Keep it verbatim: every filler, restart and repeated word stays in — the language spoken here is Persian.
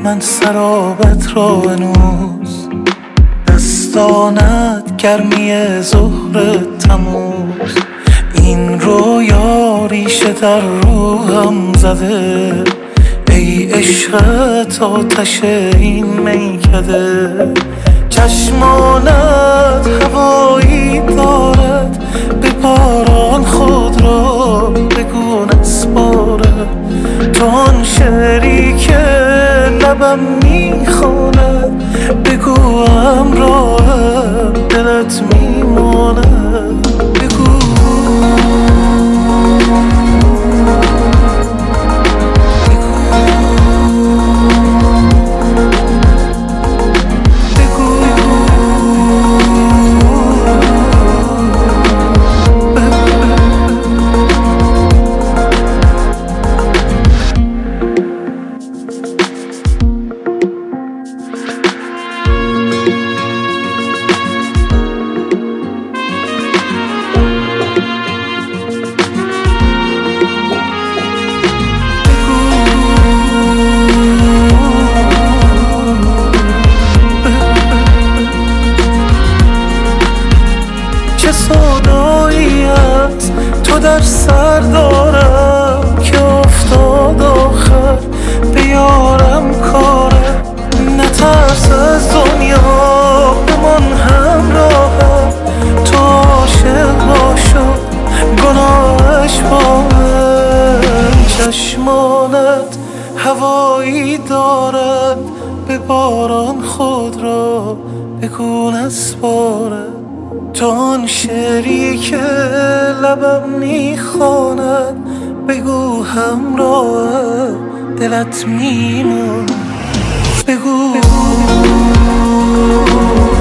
من سرابت را هنوز، دستانت گرمی ظهر تموز. این رویا ریشه در روحم زده، ای عشقت آتش این میکده. چشمانت هوایی دارد، به باران خود را بگو نسپارد. تو آن شعری که لبم میخواند، بگو همراهم دلت میماند. بگو صدایی است تو در سر دارم، که افتاد آخر به یارم کارم. نترس از دنیا بمان همراهم، تو عاشق باشو گناهش با من. چشمانت هوایی دارد، به باران خود را بگو نسپارد. تو آن شعری که لبم میخواند، بگو همراه دلت میماند. بگو, بگو